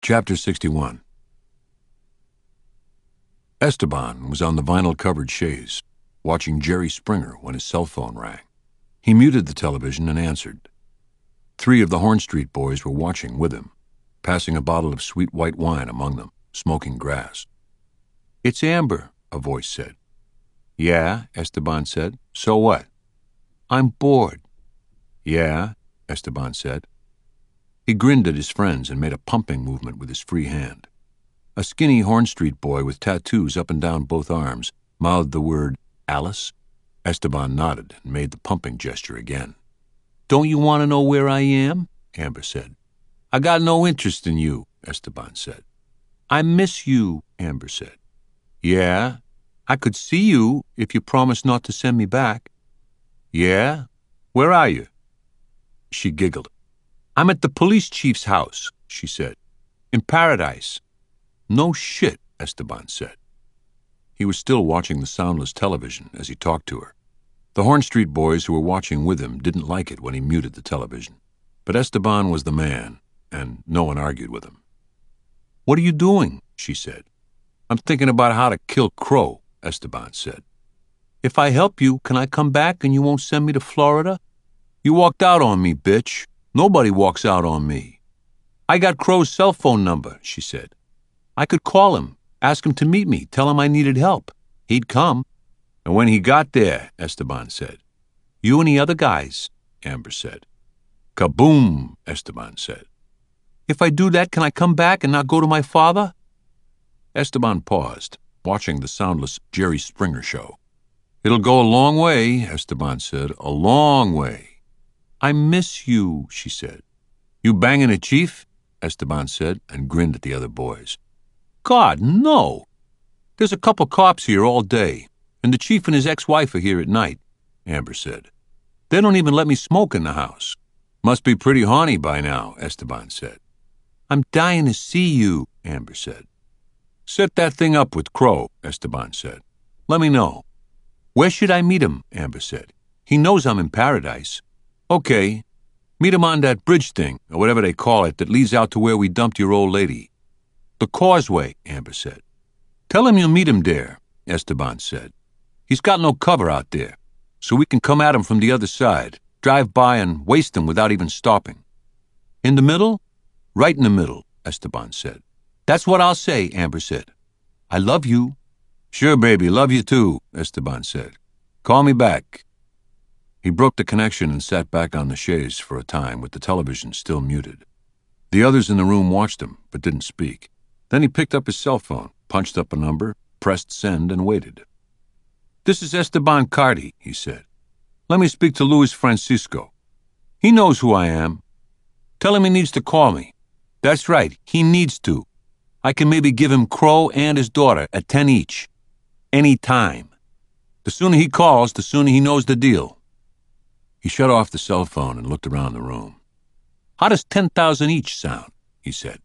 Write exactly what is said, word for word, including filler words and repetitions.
Chapter sixty-one. Esteban was on the vinyl-covered chaise, watching Jerry Springer when his cell phone rang. He muted the television and answered. Three of the Horn Street boys were watching with him, passing a bottle of sweet white wine among them, smoking grass. "It's Amber," a voice said. "Yeah," Esteban said. "So what?" "I'm bored." "Yeah," Esteban said. He grinned at his friends and made a pumping movement with his free hand. A skinny Horn Street boy with tattoos up and down both arms mouthed the word, "Alice?" Esteban nodded and made the pumping gesture again. "Don't you want to know where I am?" Amber said. "I got no interest in you," Esteban said. "I miss you," Amber said. "Yeah? I could see you if you promised not to send me back." "Yeah? Where are you?" She giggled. "I'm at the police chief's house," she said. "In Paradise." "No shit," Esteban said. He was still watching the soundless television as he talked to her. The Horn Street boys who were watching with him didn't like it when he muted the television. But Esteban was the man, and no one argued with him. "What are you doing?" she said. "I'm thinking about how to kill Crow," Esteban said. "If I help you, can I come back and you won't send me to Florida?" "You walked out on me, bitch. Nobody walks out on me." "I got Crow's cell phone number," she said. "I could call him, ask him to meet me, tell him I needed help. He'd come." "And when he got there," Esteban said. "You and the other guys," Amber said. "Kaboom," Esteban said. "If I do that, can I come back and not go to my father?" Esteban paused, watching the soundless Jerry Springer show. "It'll go a long way," Esteban said. "A long way." "I miss you," she said. "You banging a chief?" Esteban said, and grinned at the other boys. "God, no! There's a couple cops here all day, and the chief and his ex-wife are here at night," Amber said. "They don't even let me smoke in the house." "Must be pretty horny by now," Esteban said. "I'm dying to see you," Amber said. "Set that thing up with Crow," Esteban said. "Let me know." "Where should I meet him?" Amber said. "He knows I'm in Paradise." "Okay. Meet him on that bridge thing, or whatever they call it, that leads out to where we dumped your old lady." "The Causeway," Amber said. "Tell him you'll meet him there," Esteban said. "He's got no cover out there, so we can come at him from the other side, drive by and waste him without even stopping." "In the middle?" "Right in the middle," Esteban said. "That's what I'll say," Amber said. "I love you." "Sure, baby, love you too," Esteban said. "Call me back." He broke the connection and sat back on the chaise for a time with the television still muted. The others in the room watched him, but didn't speak. Then he picked up his cell phone, punched up a number, pressed send, and waited. "This is Esteban Carty," he said. "Let me speak to Luis Francisco. He knows who I am. Tell him he needs to call me. That's right, he needs to. I can maybe give him Crow and his daughter at ten each. Any time. The sooner he calls, the sooner he knows the deal." He shut off the cell phone and looked around the room. "How does ten thousand each sound?" he said.